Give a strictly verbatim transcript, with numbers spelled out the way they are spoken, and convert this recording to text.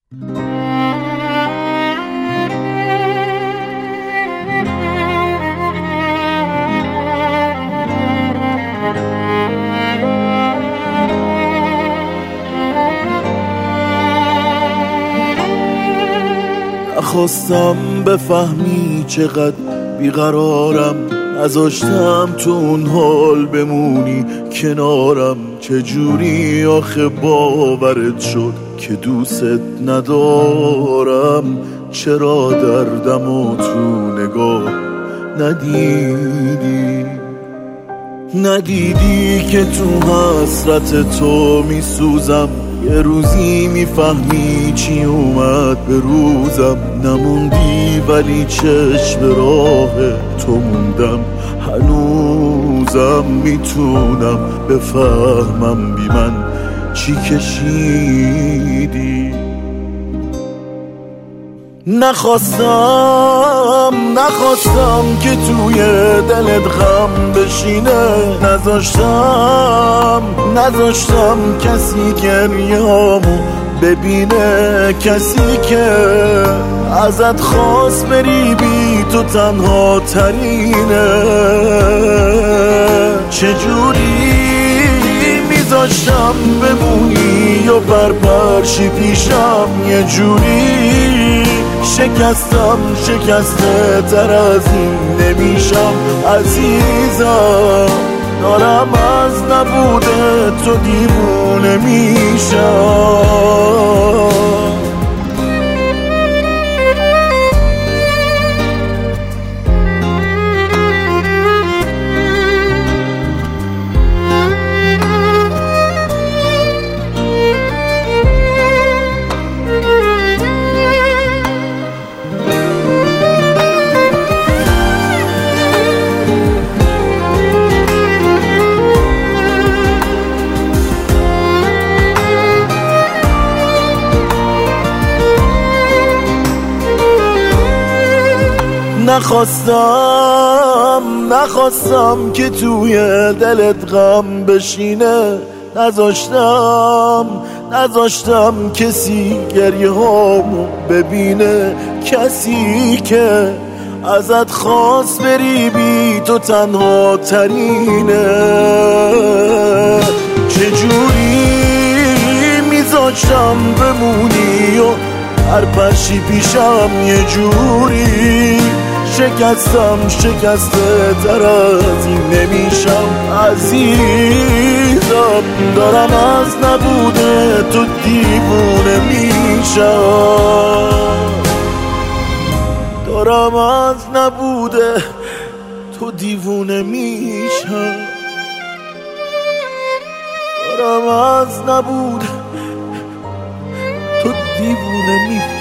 نخواستم بفهمی چقدر بیقرارم، نذاشتم تو اون حال بمونی کنارم. چجوری آخه باورت شد که دوست ندارم؟ چرا دردمو تو نگاه ندیدی؟ ندیدی که تو حسرت تو میسوزم، یه روزی میفهمی چی اومد به روزم. نموندی ولی چشم راه تو موندم، هنوزم میتونم بفهمم بی من چی کشیدی. نخواستم نخواستم که توی دلت غم بشینه، نذاشتم نذاشتم کسی گریه‌هامو ببینه، کسی که ازت خواست بری بی تو تنها ترینه. چجوری میذاشتم بمونی و برپرشی پیشم؟ یه جوری شکستم شکسته تر از این نمیشم عزیزم. دارم از نبوده تو دیوونه میشم. نخواستم نخواستم که توی دلت غم بشینه، نذاشتم نذاشتم کسی گریه هامو ببینه، کسی که ازت خواست بری بی تو تنها ترینه. چجوری میذاشتم بمونی و هر پشی پیشم؟ یه جوری شکستم شکسته تر از این نمیشم عزیزم. دارم از نبوده تو دیوونه میشم، دارم از نبوده تو دیوونه میشم، دارم از نبوده تو دیوونه میشم.